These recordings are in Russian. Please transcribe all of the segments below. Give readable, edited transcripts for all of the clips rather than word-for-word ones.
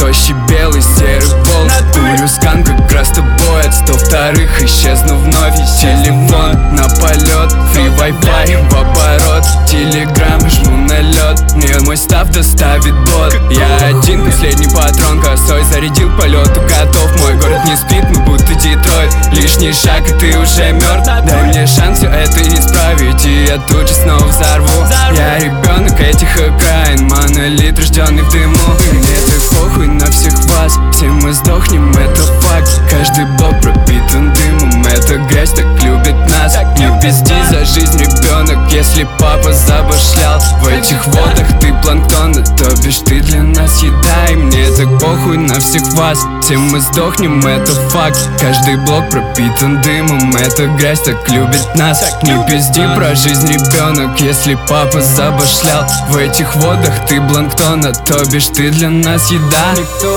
проще белый серый волк. Дурю скан как раз тобой от 102-х, исчезну вновь. Телефон на полет, фри Wi-Fi в оборот. Телеграм жму на лед, мне мой став доставит бот. Я один, последний патрон косой, зарядил полету, готов. Мой город не спит, мы будто Детройт. Лишний шаг и ты уже мертв. Дай мне шанс все это исправить, и я тут же снова взорву. Я ребенок этих окраин, монолит, рожденный в дыму. Мне так похуй на всех вас, все мы сдохнем, это факт. Каждый блок пропитан дымом, эта грязь так любит нас. Не пизди за жизнь, ребенок, если папа забашлял. В этих водах ты планктон, то бишь ты для нас еда. И мне так похуй на всех вас, все мы сдохнем, это факт. Каждый блок пропитан дымом, эта грязь так любит нас. Не пизди про жизнь, ребенок, если папа забашлял. В этих водах ты планктон, то бишь ты для нас еда.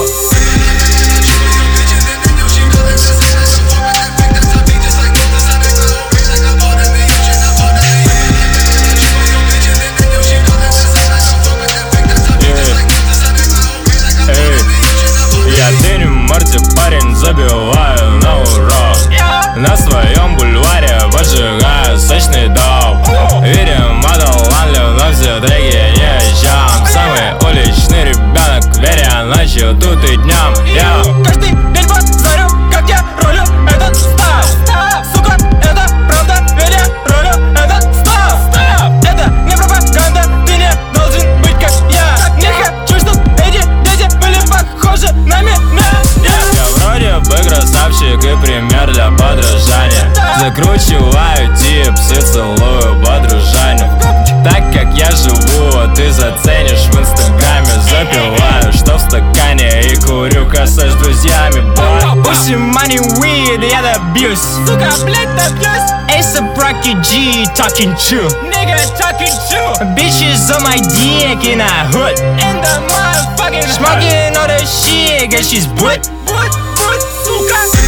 Я дыню в морде, парень, забиваю на урок. На своем бульваре поджигаю сочный доп. Видим, мадаланлю, но все треки не ищем. Самый уличный ребенок, веря ночью, тут и днем. Каждый день позорю, как я рулю этот став. Сука, это правда, ведь я рулю этот став. Это не пропаганда, ты не должен быть как я. Не хочу, чтоб эти дети были похожи на меня. Я вроде бы красавчик и пример для подражания. Закручиваю типсы, целую подружанию. Так как я живу, ты заценишь в инстаграме. Запиваю, что в стакане, и курю косой с друзьями. Pussy, money, weed, я добьюсь. Сука, блять, добьюсь. A$ap Rocky G, talking true. Nigga, talking true. Bitches on my dick in a hood. In the motherfucking smoking all the shit, guess she's wood, suka.